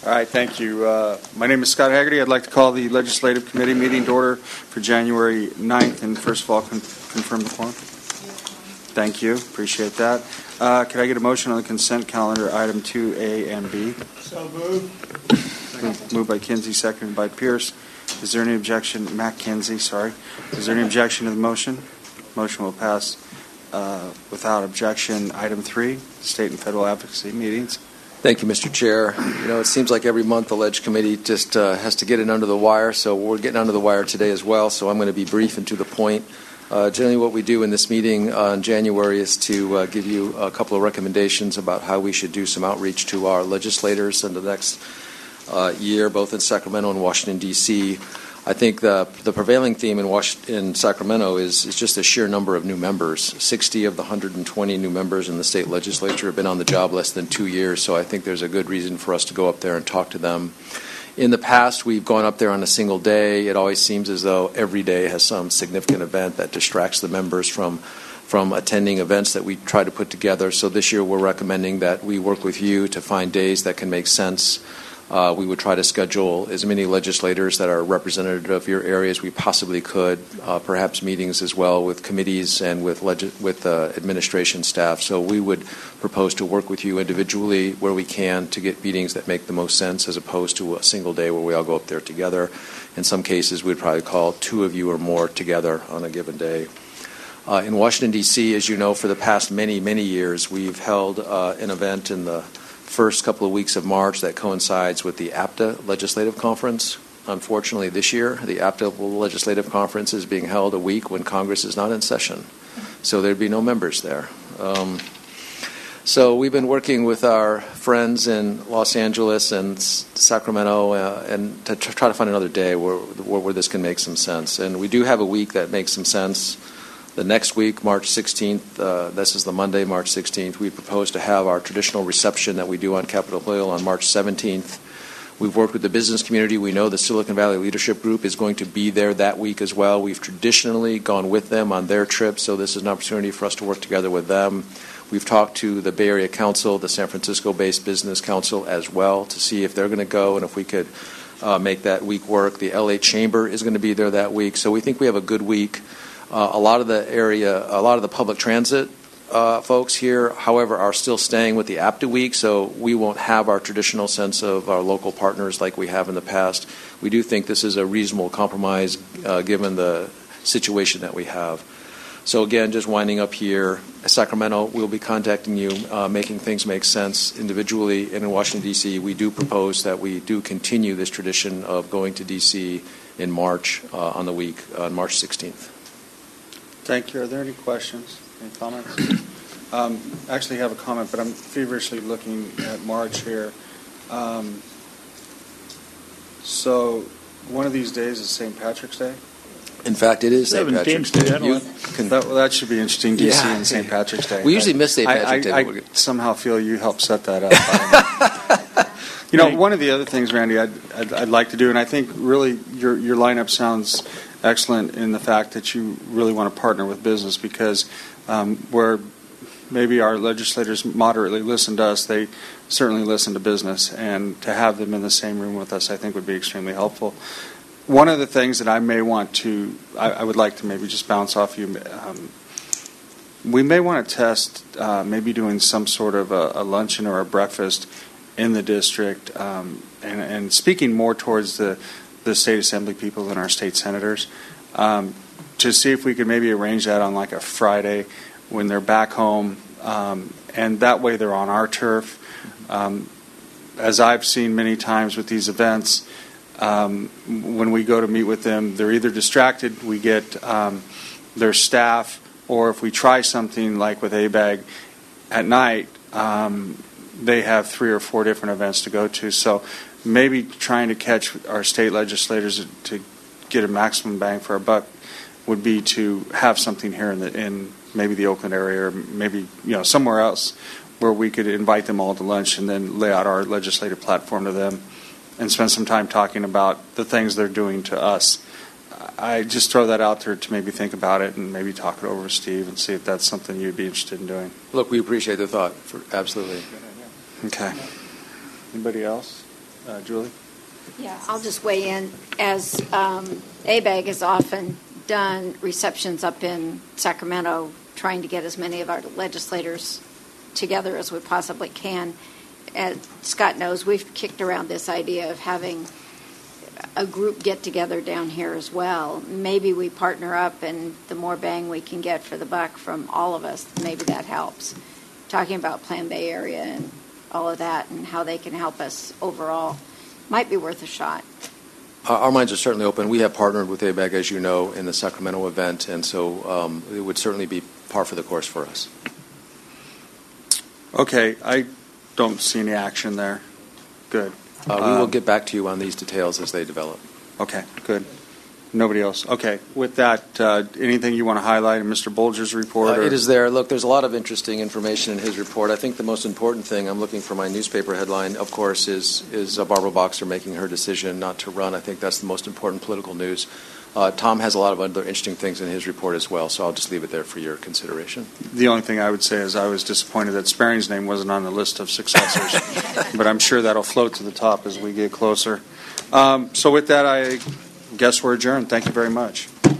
All right, thank you. My name is Scott Haggerty. I'd like to call the Legislative Committee meeting to order for January 9th, and first of all, confirm the quorum. Thank you. Appreciate that. Could I get a motion on the consent calendar, item 2A and B? So moved. Moved by Kinsey, seconded by Pierce. Is there any objection? Matt Kinsey, sorry. Is there any objection to the motion? Motion will pass without objection. Item 3, state and federal advocacy meetings. Thank you, Mr. Chair. You know, it seems like every month the Ledge Committee just has to get it under the wire, so we're getting under the wire today as well, so I'm going to be brief and to the point. Generally what we do in this meeting in January is to give you a couple of recommendations about how we should do some outreach to our legislators in the next year, both in Sacramento and Washington, D.C. I think the prevailing theme in Sacramento is just the sheer number of new members. 60 of the 120 new members in the state legislature have been on the job less than 2 years, so I think there's a good reason for us to go up there and talk to them. In the past, we've gone up there on a single day. It always seems as though every day has some significant event that distracts the members from attending events that we try to put together. So this year we're recommending that we work with you to find days that can make sense. We would try to schedule as many legislators that are representative of your area as we possibly could, perhaps meetings as well with committees and with administration staff. So we would propose to work with you individually where we can to get meetings that make the most sense as opposed to a single day where we all go up there together. In some cases, we'd probably call 2 of you or more together on a given day. In Washington, D.C., as you know, for the past many, many years, we've held an event in the first couple of weeks of March that coincides with the APTA Legislative Conference. Unfortunately, this year, the APTA Legislative Conference is being held a week when Congress is not in session, so there'd be no members there. So we've been working with our friends in Los Angeles and Sacramento and to try to find another day where this can make some sense. And we do have a week that makes some sense. The next week, March 16th, this is the Monday, March 16th, we propose to have our traditional reception that we do on Capitol Hill on March 17th. We've worked with the business community. We know the Silicon Valley Leadership Group is going to be there that week as well. We've traditionally gone with them on their trip, so this is an opportunity for us to work together with them. We've talked to the Bay Area Council, the San Francisco-based Business Council as well to see if they're going to go and if we could make that week work. The LA Chamber is going to be there that week, so we think we have a good week. A lot of the public transit folks here, however, are still staying with the APTA week, so we won't have our traditional sense of our local partners like we have in the past. We do think this is a reasonable compromise given the situation that we have. So again, just winding up here, Sacramento, we'll be contacting you, making things make sense individually. And in Washington, D.C., we do propose that we do continue this tradition of going to D.C. in March on March 16th. Thank you. Are there any questions, any comments? Actually have a comment, but I'm feverishly looking at March here. So one of these days is St. Patrick's Day? In fact, it is St. Patrick's Day. That should be interesting, D.C. and St. Patrick's Day. We usually miss St. Patrick's Day. I somehow feel you helped set that up. You know, one of the other things, Randy, I'd like to do, and I think really your lineup sounds excellent in the fact that you really want to partner with business because where maybe our legislators moderately listen to us, they certainly listen to business, and to have them in the same room with us I think would be extremely helpful. One of the things that I would like to maybe just bounce off you, we may want to test maybe doing some sort of a luncheon or a breakfast in the district and speaking more towards the state assembly people than our state senators, to see if we could maybe arrange that on like a Friday when they're back home, and that way they're on our turf. As I've seen many times with these events, when we go to meet with them, they're either distracted, we get their staff, or if we try something like with ABAG at night, they have 3 or 4 different events to go to. So maybe trying to catch our state legislators to get a maximum bang for our buck would be to have something here in maybe the Oakland area or maybe somewhere else where we could invite them all to lunch and then lay out our legislative platform to them and spend some time talking about the things they're doing to us. I just throw that out there to maybe think about it and maybe talk it over with Steve and see if that's something you'd be interested in doing. Look, we appreciate the thought. Absolutely. Okay. Anybody else? Julie? Yeah, I'll just weigh in. As ABAG has often done receptions up in Sacramento, trying to get as many of our legislators together as we possibly can. As Scott knows, we've kicked around this idea of having a group get together down here as well. Maybe we partner up, and the more bang we can get for the buck from all of us, maybe that helps. Talking about Plan Bay Area and all of that and how they can help us overall might be worth a shot. Our minds are certainly open. We have partnered with ABAG, as you know, in the Sacramento event, and so it would certainly be par for the course for us. Okay, I don't see any action there. Good. We will get back to you on these details as they develop. Okay, good. Nobody else. Okay, with that, anything you want to highlight in Mr. Bolger's report? It is there. Look, there's a lot of interesting information in his report. I think the most important thing, I'm looking for my newspaper headline, of course, is Barbara Boxer making her decision not to run. I think that's the most important political news. Tom has a lot of other interesting things in his report as well, so I'll just leave it there for your consideration. The only thing I would say is I was disappointed that Sparing's name wasn't on the list of successors, but I'm sure that'll float to the top as we get closer. So with that, I guess we're adjourned. Thank you very much.